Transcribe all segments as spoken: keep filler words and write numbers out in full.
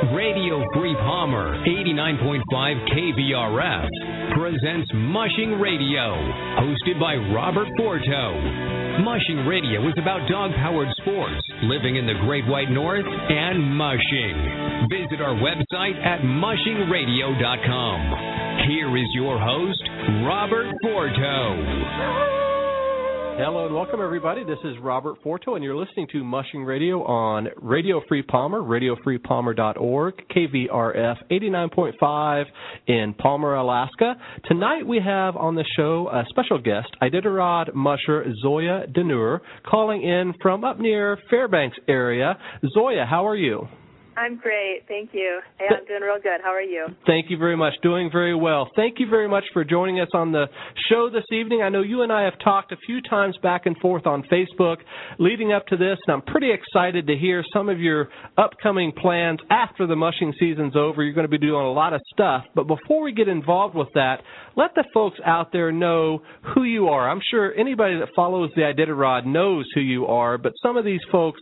Radio Free Palmer, eighty-nine point five K V R F, presents Mushing Radio, hosted by Robert Forto. Mushing Radio is about dog-powered sports, living in the Great White North, and mushing. Visit our website at mushing radio dot com. Here is your host, Robert Forto. Hello and welcome, everybody. This is Robert Forto, and you're listening to Mushing Radio on Radio Free Palmer, radio free palmer dot org, K V R F eighty-nine point five in Palmer, Alaska. Tonight we have on the show a special guest, Iditarod musher Zoya Denur, calling in from up near Fairbanks area. Zoya, how are you? I'm great. Thank you. Hey, I'm doing real good. How are you? Thank you very much. Doing very well. Thank you very much for joining us on the show this evening. I know you and I have talked a few times back and forth on Facebook leading up to this, and I'm pretty excited to hear some of your upcoming plans after the mushing season's over. You're going to be doing a lot of stuff. But before we get involved with that, let the folks out there know who you are. I'm sure anybody that follows the Iditarod knows who you are, but some of these folks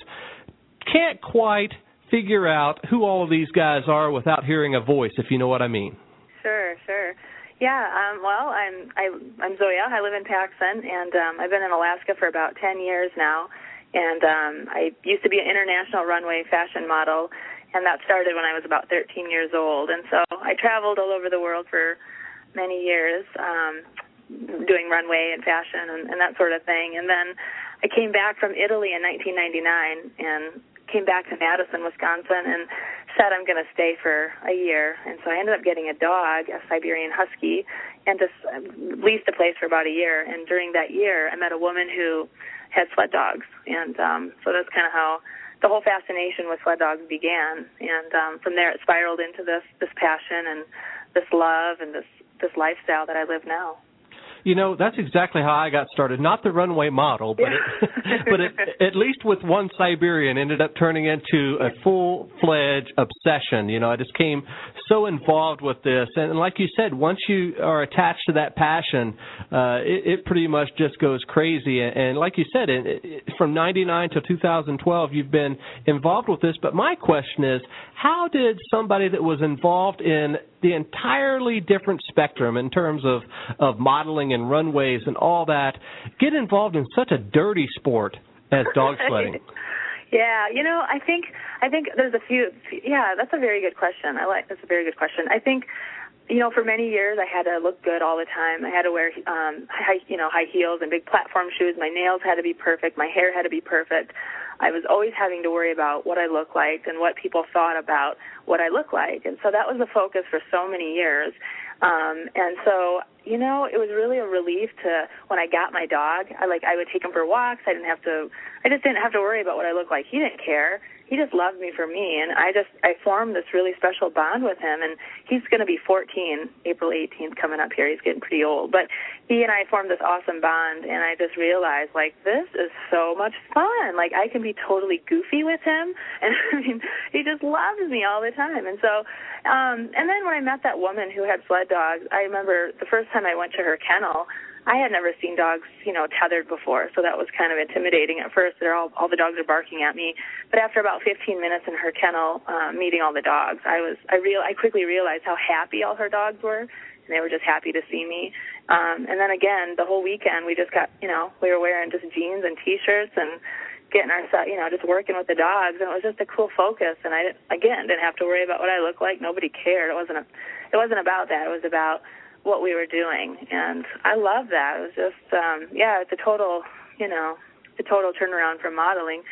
can't quite figure out who all of these guys are without hearing a voice, if you know what I mean. Sure, sure. Yeah, um, well, I'm I, I'm Zoya. I live in Paxson, and um, I've been in Alaska for about ten years now. And um, I used to be an international runway fashion model, and that started when I was about thirteen years old. And so I traveled all over the world for many years, um, doing runway and fashion and, and that sort of thing. And then I came back from Italy in nineteen ninety-nine and came back to Madison, Wisconsin, and said I'm going to stay for a year. And so I ended up getting a dog, a Siberian Husky, and just leased a place for about a year. And during that year, I met a woman who had sled dogs. And um, so that's kind of how the whole fascination with sled dogs began. And um, from there, it spiraled into this this passion and this love and this, this lifestyle that I live now. You know, that's exactly how I got started. Not the runway model, but yeah. it, but it, at least with one Siberian, ended up turning into a full-fledged obsession. You know, I just came so involved with this. And like you said, once you are attached to that passion, uh, it, it pretty much just goes crazy. And like you said, it, it, from ninety-nine to two thousand twelve, you've been involved with this. But my question is, how did somebody that was involved in the entirely different spectrum in terms of, of modeling and runways and all that, get involved in such a dirty sport as dog sledding? Yeah, you know, I think I think there's a few. Yeah, that's a very good question. I like that's a very good question. I think, you know, for many years I had to look good all the time. I had to wear, um, high, you know, high heels and big platform shoes. My nails had to be perfect. My hair had to be perfect. I was always having to worry about what I looked like and what people thought about what I looked like. And so that was the focus for so many years. Um, and so, you know, it was really a relief to, when I got my dog, I like, I would take him for walks. I didn't have to, I just didn't have to worry about what I looked like. He didn't care. He just loved me for me. And I just, I formed this really special bond with him. And he's going to be fourteen, April eighteenth coming up here. He's getting pretty old. But he and I formed this awesome bond. And I just realized, like, this is so much fun. Like, I can be totally goofy with him. And I mean, he just loves me all the time. And so, um, and then when I met that woman who had sled dogs, I remember the first time I went to her kennel, I had never seen dogs, you know, tethered before, so that was kind of intimidating at first. They're all, all the dogs are barking at me. But after about fifteen minutes in her kennel, uh, meeting all the dogs, I was, I real, I quickly realized how happy all her dogs were, and they were just happy to see me. Um, and then again, the whole weekend, we just got, you know, we were wearing just jeans and T-shirts and getting our, you know, just working with the dogs, and it was just a cool focus. And I, again, didn't have to worry about what I looked like. Nobody cared. It wasn't a, it wasn't about that. It was about what we were doing, and I love that. It was just, um, yeah, it's a total, you know, a total turnaround from modeling,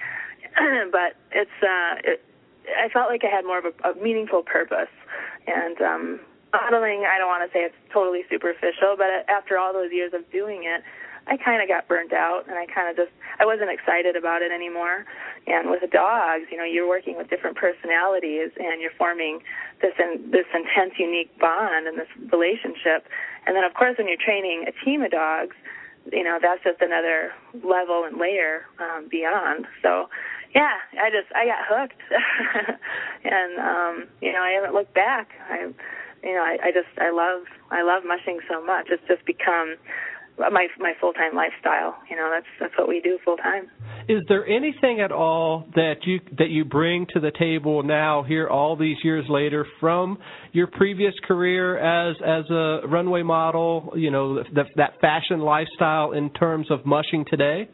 but it's, uh, it, I felt like I had more of a, a meaningful purpose, and um, modeling, I don't want to say it's totally superficial, but after all those years of doing it, I kind of got burnt out, and I kind of just, I wasn't excited about it anymore. And with the dogs, you know, you're working with different personalities, and you're forming this in, this intense, unique bond and this relationship. And then, of course, when you're training a team of dogs, you know, that's just another level and layer um, beyond. So, yeah, I just, I got hooked. And, um, you know, I haven't looked back. I, you know, I, I just, I love, I love mushing so much. It's just become my my full-time lifestyle. You know, that's that's what we do full-time. Is there anything at all that you that you bring to the table now, here all these years later, from your previous career as as a runway model? You know, that, that fashion lifestyle in terms of mushing today.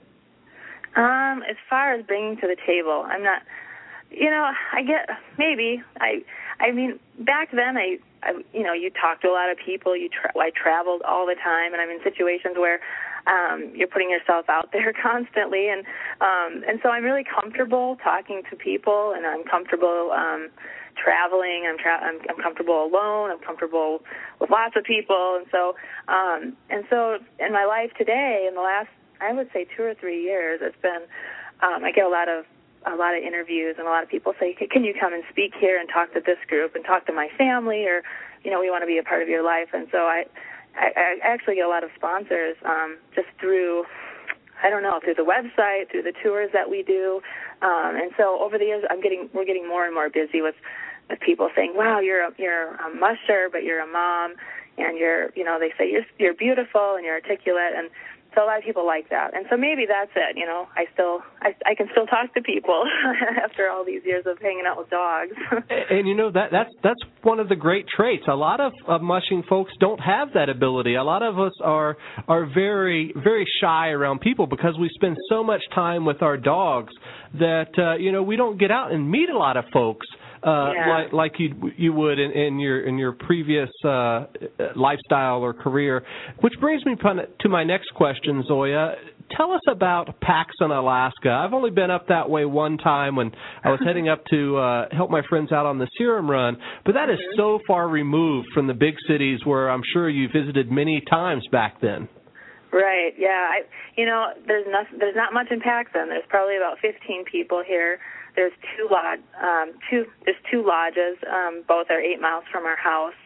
Um, as far as bringing to the table, I'm not. You know, I get maybe I. I mean, back then, I, I you know, you talk to a lot of people. You tra- I traveled all the time, and I'm in situations where um, you're putting yourself out there constantly, and um, and so I'm really comfortable talking to people, and I'm comfortable um, traveling. I'm, tra- I'm I'm comfortable alone. I'm comfortable with lots of people, and so um, and so in my life today, in the last, I would say two or three years, it's been um, I get a lot of a lot of interviews, and a lot of people say, can you come and speak here and talk to this group and talk to my family, or, you know, we want to be a part of your life. And so I, I, I actually get a lot of sponsors um, just through, I don't know, through the website, through the tours that we do. Um, and so over the years, I'm getting, we're getting more and more busy with, with people saying, wow, you're a, you're a musher, but you're a mom, and you're, you know, they say you're, you're beautiful and you're articulate, and so a lot of people like that. And so maybe that's it, you know. I still, I, I can still talk to people after all these years of hanging out with dogs. and, and, you know, that that's that's one of the great traits. A lot of, of mushing folks don't have that ability. A lot of us are are very, very shy around people because we spend so much time with our dogs that, uh, you know, we don't get out and meet a lot of folks. Uh, yeah. like like you you would in, in your in your previous uh, lifestyle or career, which brings me to my next question, Zoya. Tell us about Paxson, Alaska. I've only been up that way one time when I was heading up to uh, help my friends out on the Serum Run, but that is so far removed from the big cities where I'm sure you visited many times back then. Right. Yeah. I, you know, there's not there's not much in Paxson. There's probably about fifteen people here. There's two lodge, um, two there's two lodges. Um, both are eight miles from our house,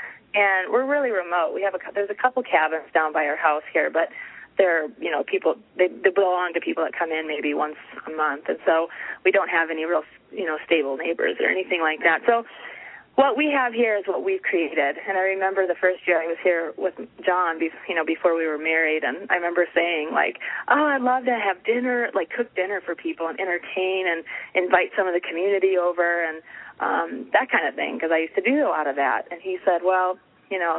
and we're really remote. We have a there's a couple cabins down by our house here, but they're you know people they, they belong to people that come in maybe once a month, and so we don't have any real you know stable neighbors or anything like that. So what we have here is what we've created. And I remember the first year I was here with John, you know, before we were married, and I remember saying, like, oh, I'd love to have dinner, like cook dinner for people and entertain and invite some of the community over and um, that kind of thing, because I used to do a lot of that. And he said, well, you know,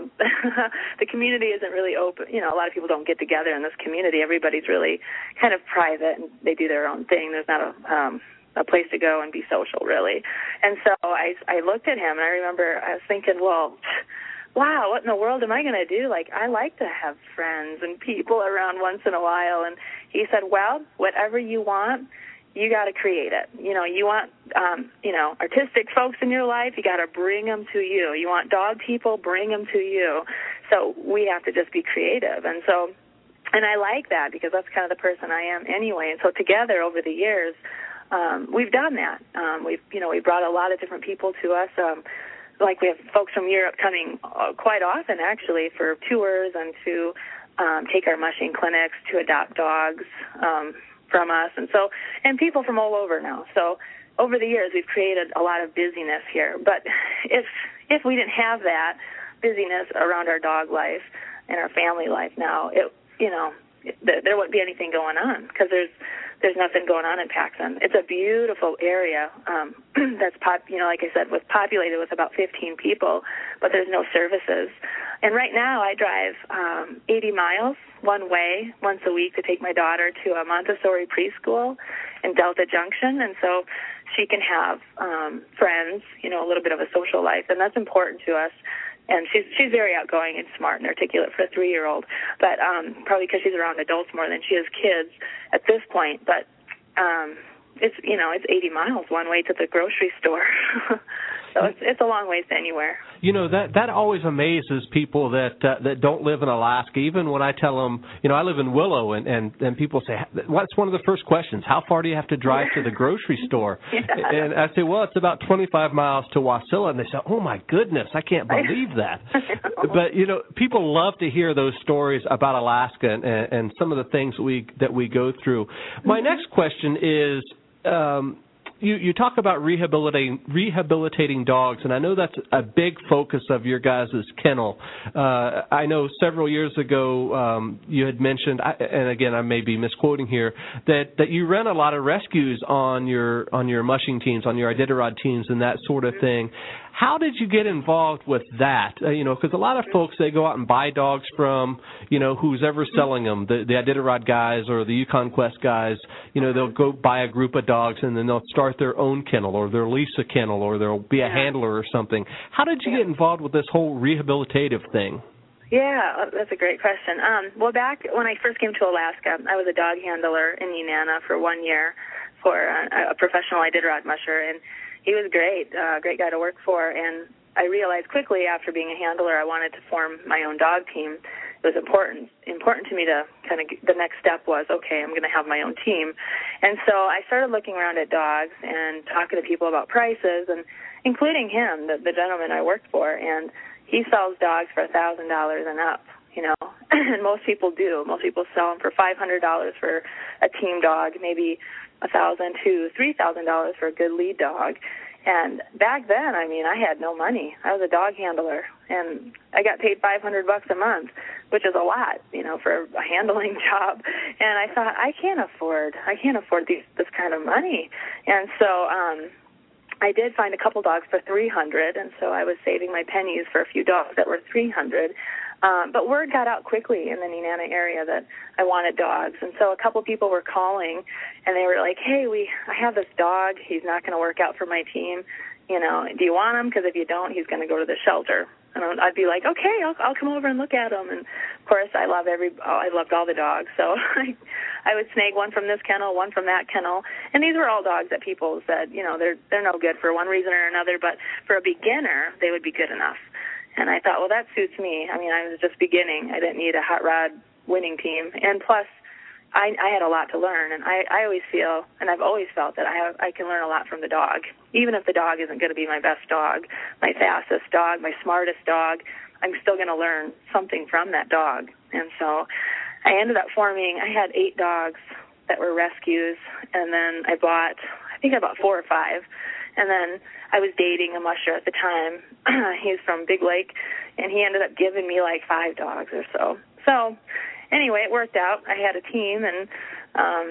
the community isn't really open. You know, a lot of people don't get together in this community. Everybody's really kind of private, and they do their own thing. There's not a um, a place to go and be social, really. And so I, I looked at him, and I remember I was thinking, well, wow, what in the world am I going to do? Like, I like to have friends and people around once in a while. And he said, well, whatever you want, you got to create it. You know, you want, um, you know, artistic folks in your life, you got to bring them to you. You want dog people, bring them to you. So we have to just be creative. And so, and I like that because that's kind of the person I am anyway. And so together over the years, Um, we've done that. Um, we've, you know, we brought a lot of different people to us. Um, like we have folks from Europe coming uh, quite often, actually, for tours and to um, take our mushing clinics, to adopt dogs um, from us, and so, and people from all over now. So over the years, we've created a lot of busyness here. But if if we didn't have that busyness around our dog life and our family life now, it, you know, it, there wouldn't be anything going on because there's. There's nothing going on in Paxson. It's a beautiful area um, that's, pop, you know, like I said, was populated with about fifteen people, but there's no services. And right now I drive um, eighty miles one way once a week to take my daughter to a Montessori preschool in Delta Junction, and so she can have um, friends, you know, a little bit of a social life, and that's important to us. And she's she's very outgoing and smart and articulate for a three-year-old, but um, probably because she's around adults more than she is kids at this point. But um, it's you know it's eighty miles one way to the grocery store, so it's it's a long ways to anywhere. You know, that that always amazes people that uh, that don't live in Alaska. Even when I tell them, you know, I live in Willow, and, and, and people say, what's one of the first questions? How far do you have to drive to the grocery store? Yeah. And I say, well, it's about twenty-five miles to Wasilla. And they say, oh, my goodness, I can't believe that. Know. But, you know, people love to hear those stories about Alaska and, and some of the things we that we go through. My mm-hmm. next question is, um, you, you talk about rehabilitating rehabilitating dogs, and I know that's a big focus of your guys' kennel. Uh, I know several years ago um, you had mentioned, and again I may be misquoting here, that, that you run a lot of rescues on your on your mushing teams, on your Iditarod teams, and that sort of thing. How did you get involved with that? Uh, you know, because a lot of folks, they go out and buy dogs from, you know, who's ever selling them, the, the Iditarod guys or the Yukon Quest guys. You know, they'll go buy a group of dogs and then they'll start their own kennel, or they'll lease a kennel, or they'll be a handler or something. How did you get involved with this whole rehabilitative thing? Yeah, that's a great question. Um, well, back when I first came to Alaska, I was a dog handler in Nenana for one year for a, a professional Iditarod musher, and he was great, uh, great guy to work for, and I realized quickly after being a handler I wanted to form my own dog team. It was important important to me to kind of, the next step was, okay, I'm going to have my own team. And so I started looking around at dogs and talking to people about prices, and including him, the, the gentleman I worked for, and he sells dogs for one thousand dollars and up, you know, and most people do. Most people sell them for five hundred dollars for a team dog, maybe one thousand dollars to three thousand dollars for a good lead dog. And back then, I mean, I had no money. I was a dog handler, and I got paid five hundred bucks a month, which is a lot, you know, for a handling job. And I thought, I can't afford, I can't afford these, this kind of money. And so um, I did find a couple dogs for three hundred, and so I was saving my pennies for a few dogs that were three hundred. Um, but word got out quickly in the Nenana area that I wanted dogs, and so a couple people were calling, and they were like, hey, we, I have this dog. He's not going to work out for my team. You know, do you want him? Because if you don't, he's going to go to the shelter. And I'd be like, okay, I'll, I'll come over and look at him. And, of course, I love every, oh, I loved all the dogs. So I, I would snag one from this kennel, one from that kennel. And these were all dogs that people said, you know, they're they're no good for one reason or another, but for a beginner, they would be good enough. And I thought, well, that suits me. I mean, I was just beginning. I didn't need a hot rod winning team. And plus, I, I had a lot to learn. And I, I always feel, and I've always felt that I have, I can learn a lot from the dog. Even if the dog isn't going to be my best dog, my fastest dog, my smartest dog, I'm still going to learn something from that dog. And so I ended up forming, I had eight dogs that were rescues. And then I bought, I think I bought four or five. And then I was dating a musher at the time. He's from Big Lake, and he ended up giving me like five dogs or so. So anyway, it worked out. I had a team, and um,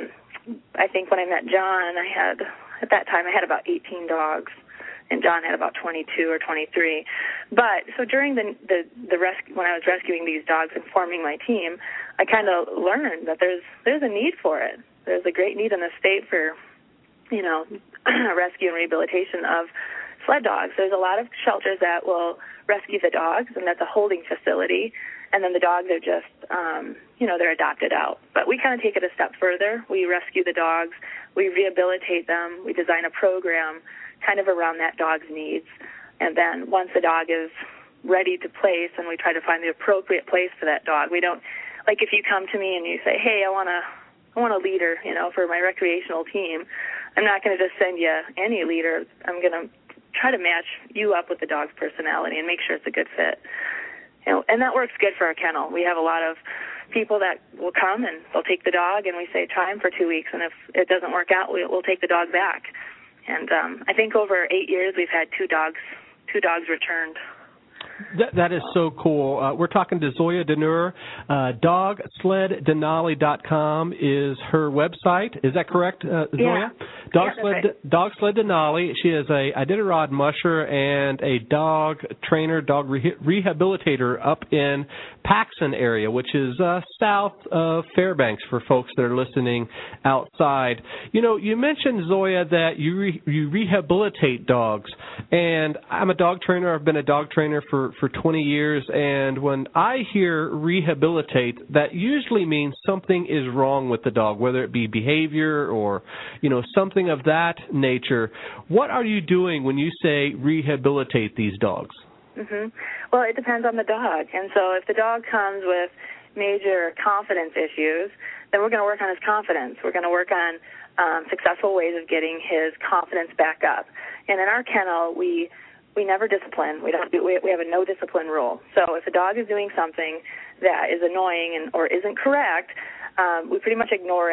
I think when I met John, I had, at that time, I had about eighteen dogs, and John had about twenty-two or twenty-three. But so during the the, the rescue, when I was rescuing these dogs and forming my team, I kind of learned that there's there's a need for it. There's a great need in the state for, you know, rescue and rehabilitation of sled dogs. There's a lot of shelters that will rescue the dogs, and that's a holding facility, and then the dogs are just, um, you know, they're adopted out. But we kind of take it a step further. We rescue the dogs, we rehabilitate them, we design a program kind of around that dog's needs, and then once the dog is ready to place, and we try to find the appropriate place for that dog. We don't, like if you come to me and you say, hey, I want to I want a leader, you know, for my recreational team, I'm not going to just send you any leader. I'm going to try to match you up with the dog's personality and make sure it's a good fit. You know, and that works good for our kennel. We have a lot of people that will come and they'll take the dog, and we say try him for two weeks, and if it doesn't work out, we, we'll take the dog back. And um, I think over eight years we've had two dogs, two dogs returned. That, that is so cool. Uh, we're talking to Zoya Denur. Uh, dog sled denali dot com is her website. Is that correct, uh, Zoya? Yeah. Dog yeah, sled right. Dog sled Denali. She is a Iditarod musher and a dog trainer, dog re- rehabilitator up in Paxson area, which is uh, south of Fairbanks for folks that are listening outside. You know, you mentioned, Zoya, that you re- you rehabilitate dogs, and I'm a dog trainer. I've been a dog trainer for for twenty years, and when I hear rehabilitate, that usually means something is wrong with the dog, whether it be behavior or, you know, something of that nature. What are you doing when you say rehabilitate these dogs? Mm-hmm. Well, it depends on the dog. And so if the dog comes with major confidence issues, then we're going to work on his confidence. We're going to work on um, successful ways of getting his confidence back up. And in our kennel, we we never discipline. We don't do, we, we have a no discipline rule. So if a dog is doing something that is annoying and or isn't correct, um, we pretty much ignore it.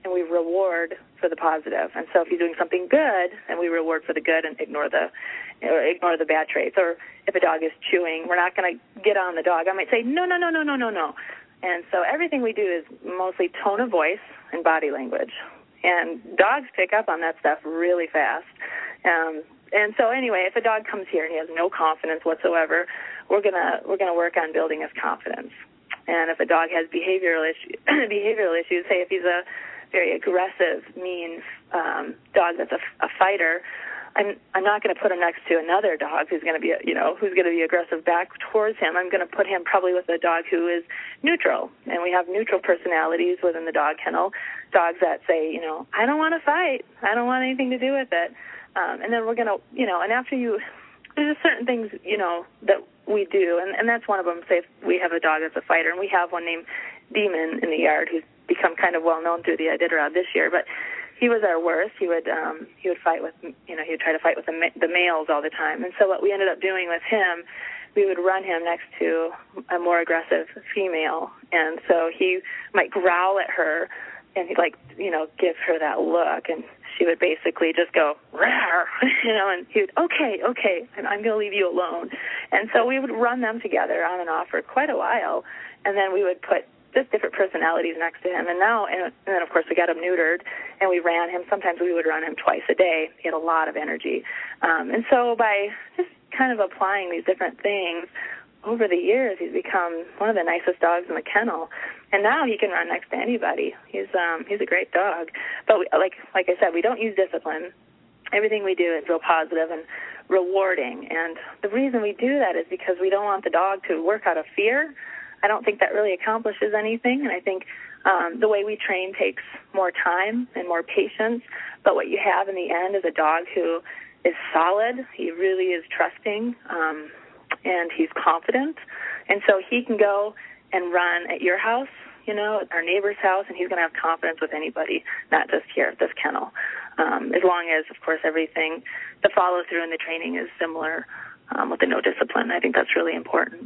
and we reward for the positive. And so if he's doing something good, then we reward for the good and ignore the or ignore the bad traits. Or if a dog is chewing, we're not going to get on the dog. I might say, no, no, no, no, no, no, no. And so everything we do is mostly tone of voice and body language. And dogs pick up on that stuff really fast. Um, and so anyway, if a dog comes here and he has no confidence whatsoever, we're gonna we're gonna work on building his confidence. And if a dog has behavioral issue, behavioral issues, say if he's a very aggressive, mean um, dog that's a, a fighter, I'm I'm not going to put him next to another dog who's going to be, you know, who's going to be aggressive back towards him. I'm going to put him probably with a dog who is neutral. And we have neutral personalities within the dog kennel, dogs that say, you know, I don't want to fight. I don't want anything to do with it. Um, and then we're going to, you know, and after you, there's just certain things, you know, that we do. And, and that's one of them. Say if we have a dog that's a fighter, and we have one named Demon in the yard who's become kind of well known through the Iditarod this year. But he was our worst. He would um, he would fight with, you know, he would try to fight with the, ma- the males all the time. And so what we ended up doing with him, we would run him next to a more aggressive female. And so he might growl at her and he'd like, you know, give her that look. And she would basically just go, rawr, you know, and he would, okay, okay, and I'm going to leave you alone. And so we would run them together on and off for quite a while. And then we would put just different personalities next to him. And now, and, and then, of course, we got him neutered, and we ran him. Sometimes we would run him twice a day. He had a lot of energy. Um, and so by just kind of applying these different things, over the years, he's become one of the nicest dogs in the kennel. And now he can run next to anybody. He's um, he's a great dog. But we, like like I said, we don't use discipline. Everything we do is real positive and rewarding. And the reason we do that is because we don't want the dog to work out of fear. I don't think that really accomplishes anything, and I think um, the way we train takes more time and more patience, but what you have in the end is a dog who is solid, he really is trusting, um, and he's confident, and so he can go and run at your house, you know, at our neighbor's house, and he's going to have confidence with anybody, not just here at this kennel, um, as long as, of course, everything, the follow-through and the training is similar um, with the no discipline. I think that's really important.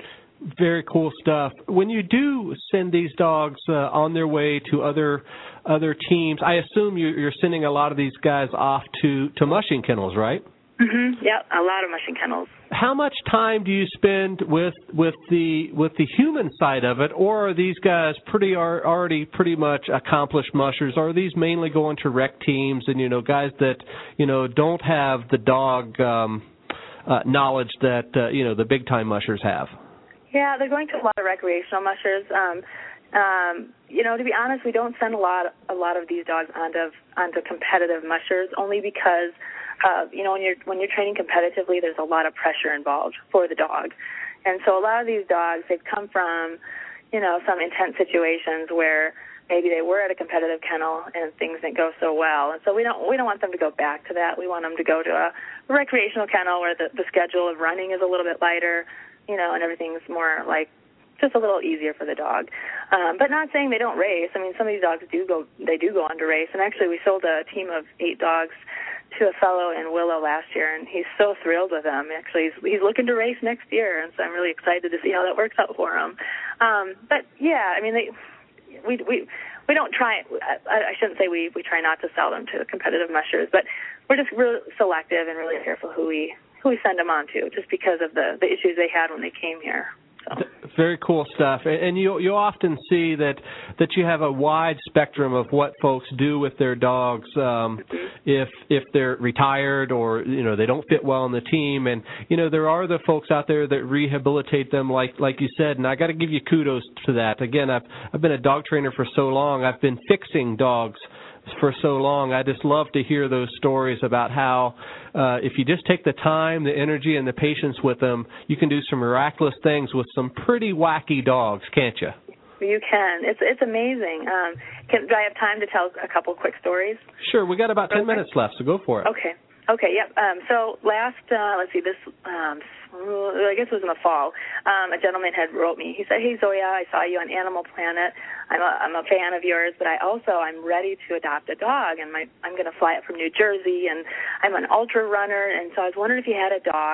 Very cool stuff. When you do send these dogs uh, on their way to other other teams, I assume you, you're sending a lot of these guys off to, to mushing kennels, right? Mm-hmm. Yep, a lot of mushing kennels. How much time do you spend with with the with the human side of it, or are these guys pretty are already pretty much accomplished mushers? Or are these mainly going to rec teams and you know guys that you know don't have the dog um, uh, knowledge that uh, you know the big time mushers have? Yeah, they're going to a lot of recreational mushers. Um, um, you know, to be honest, we don't send a lot, a lot of these dogs onto onto competitive mushers, only because, uh, you know, when you're when you're training competitively, there's a lot of pressure involved for the dog, and so a lot of these dogs, they've come from, you know, some intense situations where maybe they were at a competitive kennel and things didn't go so well, and so we don't we don't want them to go back to that. We want them to go to a recreational kennel where the, the schedule of running is a little bit lighter, you know, and everything's more like just a little easier for the dog. Um, but not saying they don't race. I mean, some of these dogs do go, they do go on to race. And actually, we sold a team of eight dogs to a fellow in Willow last year, and he's so thrilled with them. Actually, he's, he's looking to race next year, and so I'm really excited to see how that works out for him. Um, but yeah, I mean, they, we we we don't try. I, I shouldn't say we we try not to sell them to competitive mushers, but we're just real selective and really careful who we. who we send them on to, just because of the, the issues they had when they came here. So. Very cool stuff. And you you often see that that you have a wide spectrum of what folks do with their dogs um, mm-hmm. if if they're retired or you know they don't fit well on the team. And you know there are the folks out there that rehabilitate them, like like you said. And I got to give you kudos to that. Again, I've I've been a dog trainer for so long. I've been fixing dogs for so long. I just love to hear those stories about how uh, if you just take the time, the energy, and the patience with them, you can do some miraculous things with some pretty wacky dogs, can't you? You can. It's it's amazing. Um, can, do I have time to tell a couple quick stories? Sure. We got about ten okay. minutes left, so go for it. Okay. Okay, yep. Um, so last, uh, let's see, this, um, I guess it was in the fall, um, a gentleman had wrote me. He said, hey, Zoya, I saw you on Animal Planet. I'm a, I'm a fan of yours, but I also, I'm ready to adopt a dog, and my, I'm going to fly up from New Jersey, and I'm an ultra runner, and so I was wondering if you had a dog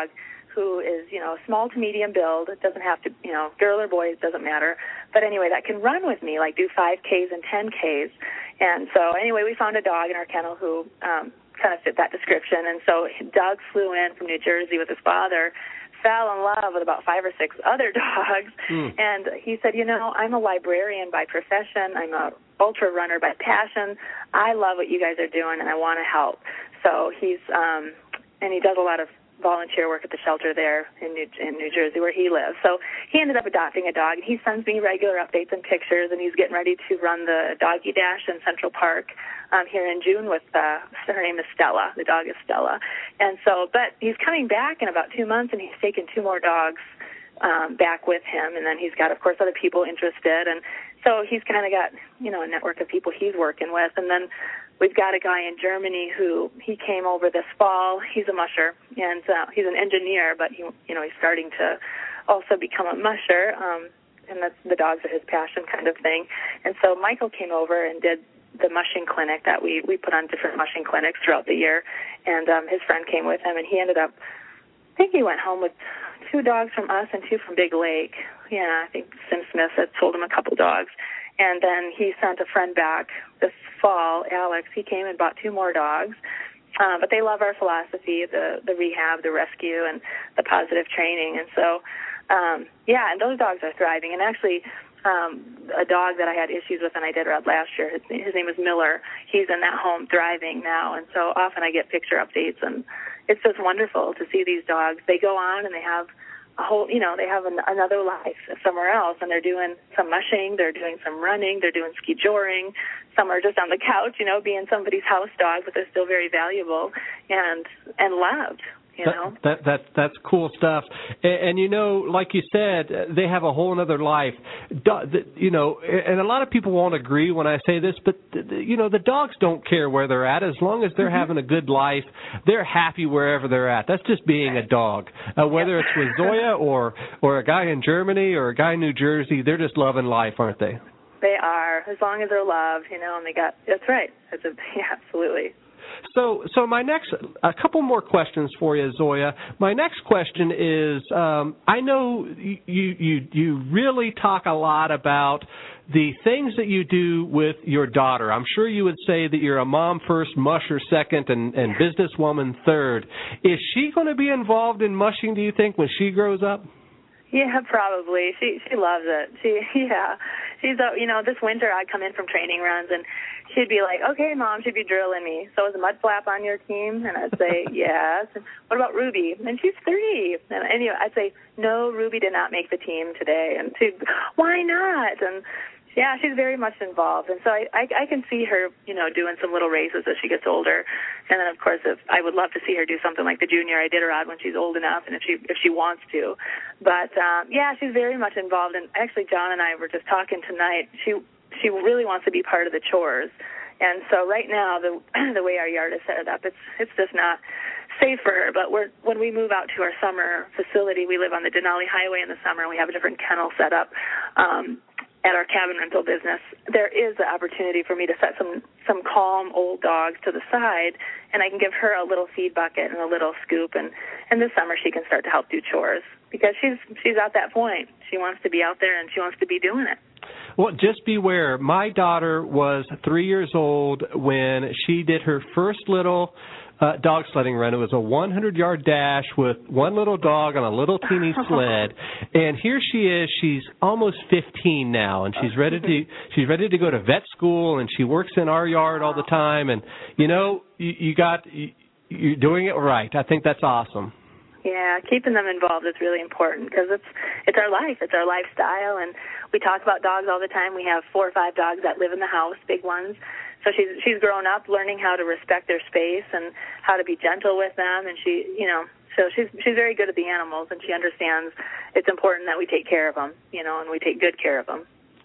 who is, you know, small to medium build. It doesn't have to, you know, girl or boy, it doesn't matter. But anyway, that can run with me, like do five Ks and ten Ks. And so anyway, we found a dog in our kennel who um, kind of fit that description. And so Doug flew in from New Jersey with his father, fell in love with about five or six other dogs. Mm. And he said, you know, I'm a librarian by profession. I'm a ultra runner by passion. I love what you guys are doing, and I want to help. So he's, um, and he does a lot of volunteer work at the shelter there in New, in New Jersey where he lives. So he ended up adopting a dog, and he sends me regular updates and pictures, and he's getting ready to run the Doggy Dash in Central Park um, here in June with, uh, her name is Stella. The dog is Stella. And so, but he's coming back in about two months, and he's taken two more dogs um, back with him, and then he's got, of course, other people interested, and so he's kind of got, you know, a network of people he's working with, and then we've got a guy in Germany who he came over this fall. He's a musher, and uh, he's an engineer, but he, you know, he's starting to also become a musher, um, and that's, the dogs are his passion kind of thing. And so Michael came over and did the mushing clinic that we we put on different mushing clinics throughout the year, and um, his friend came with him, and he ended up, I think he went home with two dogs from us and two from Big Lake. Yeah, I think Sim Smith had sold him a couple dogs. And then he sent a friend back this fall, Alex. He came and bought two more dogs. Uh, but they love our philosophy, the, the rehab, the rescue, and the positive training. And so, um, yeah, and those dogs are thriving. And actually, um, a dog that I had issues with and I did rod last year, his, his name is Miller. He's in that home thriving now. And so often I get picture updates, and it's just wonderful to see these dogs. They go on and they have a whole, you know, they have an, another life somewhere else, and they're doing some mushing, they're doing some running, they're doing ski joring. Some are just on the couch, you know, being somebody's house dog, but they're still very valuable and and loved. You know? That, that that that's cool stuff, and, and you know, like you said, they have a whole other life. Do, the, you know, and a lot of people won't agree when I say this, but the, you know, the dogs don't care where they're at as long as they're mm-hmm. having a good life. They're happy wherever they're at. That's just being a dog. Uh, whether yep. it's with Zoya or or a guy in Germany or a guy in New Jersey, they're just loving life, aren't they? They are, as long as they're loved, you know. And they got that's right. That's a, yeah, absolutely. So, so my next, a couple more questions for you, Zoya. My next question is, um, I know you, you, you really talk a lot about the things that you do with your daughter. I'm sure you would say that you're a mom first, musher second, and, and businesswoman third. Is she going to be involved in mushing, do you think, when she grows up? Yeah, probably. She she loves it. She yeah. She's a, you know, this winter I'd come in from training runs and she'd be like, "Okay, Mom," she'd be drilling me. "So is Mud Flap on your team?" And I'd say, "Yes." And, "What about Ruby?" And she's three. And anyway, I'd say, "No, Ruby did not make the team today." And she'd, "Why not?" And yeah, she's very much involved, and so I, I, I can see her, you know, doing some little races as she gets older. And then, of course, if I would love to see her do something like the Junior Iditarod when she's old enough, and if she if she wants to. But um, yeah, she's very much involved. And actually, John and I were just talking tonight. She she really wants to be part of the chores. And so right now, the the way our yard is set up, it's it's just not safe for her. But we're when we move out to our summer facility, we live on the Denali Highway in the summer, and we have a different kennel set up. Um, at our cabin rental business, there is the opportunity for me to set some, some calm old dogs to the side, and I can give her a little feed bucket and a little scoop, and, and this summer she can start to help do chores because she's she's at that point. She wants to be out there, and she wants to be doing it. Well, just beware. My daughter was three years old when she did her first little Uh, dog sledding run. It was a hundred-yard dash with one little dog on a little teeny sled. And here she is. She's almost fifteen now, and she's ready to she's ready to go to vet school, and she works in our yard all the time. And you know, you, you got you, you're doing it right. I think that's awesome. Yeah, keeping them involved is really important because it's it's our life, it's our lifestyle, and we talk about dogs all the time. We have four or five dogs that live in the house, big ones. So she's she's grown up learning how to respect their space and how to be gentle with them, and she, you know, so she's she's very good at the animals, and she understands it's important that we take care of them, you know, and we take good care of them.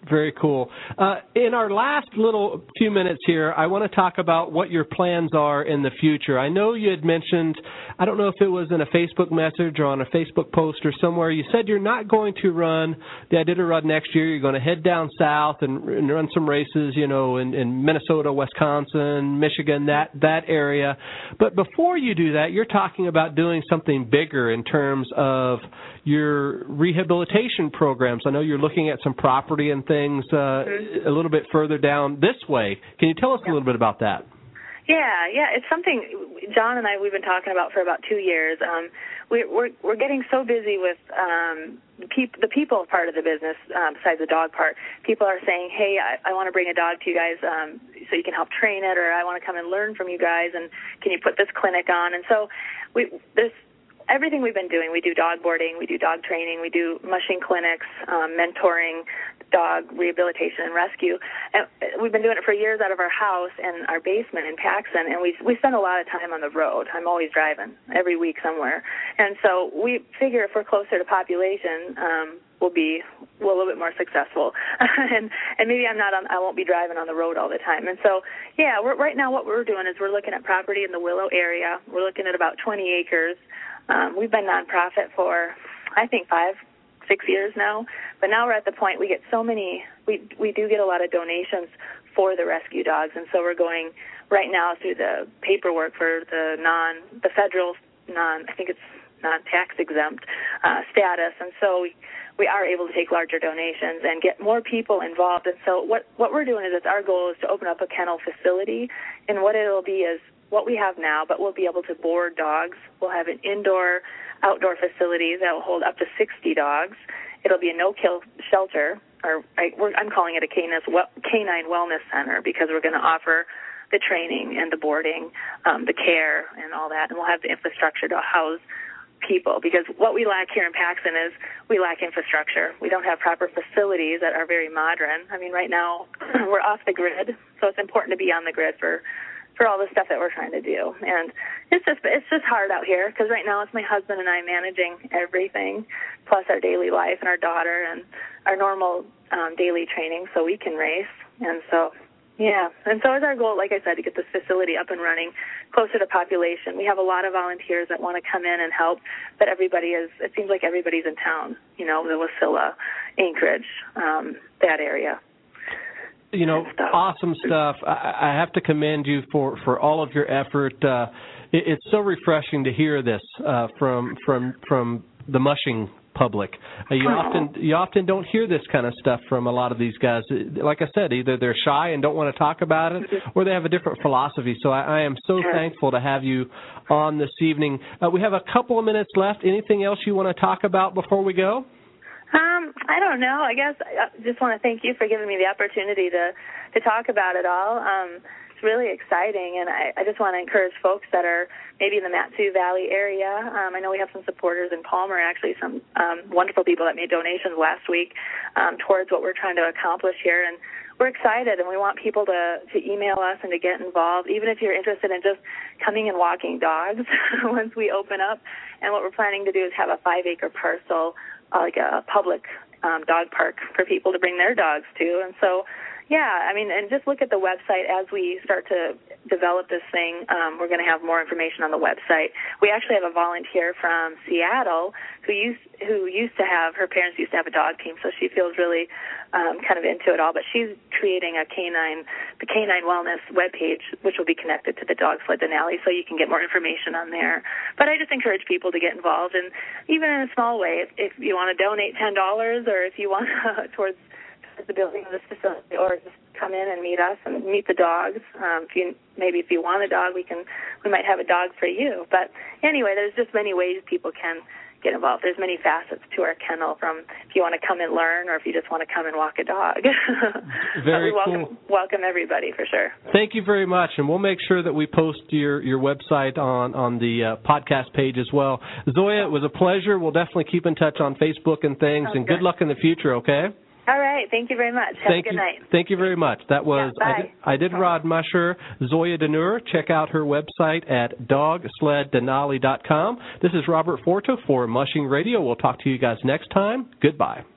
Very cool. Uh, in our last little few minutes here, I want to talk about what your plans are in the future. I know you had mentioned, I don't know if it was in a Facebook message or on a Facebook post or somewhere, you said you're not going to run the Iditarod next year. You're going to head down south and, and run some races, you know, in, in Minnesota, Wisconsin, Michigan, that, that area. But before you do that, you're talking about doing something bigger in terms of your rehabilitation programs. I know you're looking at some property and things uh, a little bit further down this way. Can you tell us a little bit about that? Yeah, yeah, it's something John and I, we've been talking about for about two years. Um, we, we're we're getting so busy with um, peop, the people part of the business, um, besides the dog part. People are saying, hey, I, I want to bring a dog to you guys um, so you can help train it, or I want to come and learn from you guys, and can you put this clinic on? And so we there's everything we've been doing. We do dog boarding, we do dog training, we do mushing clinics, um, mentoring, dog rehabilitation and rescue. And we've been doing it for years out of our house and our basement in Paxson, and we we spend a lot of time on the road. I'm always driving every week somewhere. And so we figure if we're closer to population, um, we'll be we're a little bit more successful. and and maybe I'm not on, I won't be driving on the road all the time. And so, yeah, we're, right now what we're doing is we're looking at property in the Willow area. We're looking at about twenty acres. Um, we've been nonprofit for, I think, five, six years now. But now we're at the point we get so many, we we do get a lot of donations for the rescue dogs. And so we're going right now through the paperwork for the non, the federal non, I think it's non-tax exempt uh, status. And so we, we are able to take larger donations and get more people involved. And so what, what we're doing is it's our goal is to open up a kennel facility. And what it'll be is what we have now, but we'll be able to board dogs. We'll have an indoor, outdoor facility that will hold up to sixty dogs. It'll be a no-kill shelter, or I, we're, I'm calling it a canine wellness center because we're going to offer the training and the boarding, um, the care, and all that, and we'll have the infrastructure to house people, because what we lack here in Paxson is we lack infrastructure. We don't have proper facilities that are very modern. I mean, right now we're off the grid, so it's important to be on the grid for for all the stuff that we're trying to do. And it's just it's just hard out here because right now it's my husband and I managing everything, plus our daily life and our daughter and our normal um, daily training so we can race. And so, yeah. And so is our goal, like I said, to get this facility up and running closer to population. We have a lot of volunteers that want to come in and help, but everybody is, it seems like everybody's in town, you know, the Wasilla, Anchorage, um, that area. You know, awesome stuff. I, I have to commend you for, for all of your effort. Uh, it, it's so refreshing to hear this uh, from from from the mushing public. Uh, you often you often don't hear this kind of stuff from a lot of these guys. Like I said, either they're shy and don't want to talk about it, or they have a different philosophy. So I, I am so thankful to have you on this evening. Uh, we have a couple of minutes left. Anything else you want to talk about before we go? Um, I don't know. I guess I just want to thank you for giving me the opportunity to, to talk about it all. Um, it's really exciting, and I, I just want to encourage folks that are maybe in the Mat-Su Valley area. Um, I know we have some supporters in Palmer, actually, some um, wonderful people that made donations last week um, towards what we're trying to accomplish here. And we're excited, and we want people to, to email us and to get involved, even if you're interested in just coming and walking dogs once we open up. And what we're planning to do is have a five-acre parcel, Uh, like a public um, dog park for people to bring their dogs to. And so, yeah, I mean, and just look at the website as we start to develop this thing. Um, we're going to have more information on the website. We actually have a volunteer from Seattle who used who used to have, her parents used to have a dog team, so she feels really um, kind of into it all. But she's creating a canine, the Canine Wellness webpage, which will be connected to the Dog Sled Denali, so you can get more information on there. But I just encourage people to get involved, and even in a small way, if, if you want to donate ten dollars, or if you want to towards the building of this facility, or just come in and meet us and meet the dogs. Um, if you maybe if you want a dog, we can we might have a dog for you. But anyway, there's just many ways people can get involved. There's many facets to our kennel, from if you want to come and learn, or if you just want to come and walk a dog. Very we welcome, cool. Welcome everybody for sure. Thank you very much, and we'll make sure that we post your, your website on, on the uh, podcast page as well. Zoya, it was a pleasure. We'll definitely keep in touch on Facebook and things, Sounds and good. good luck in the future, okay? All right. Thank you very much. Have thank a good you, night. Thank you very much. That was yeah, I did, Iditarod musher, Zoya Denur. Check out her website at dog sled denali dot com. This is Robert Forto for Mushing Radio. We'll talk to you guys next time. Goodbye.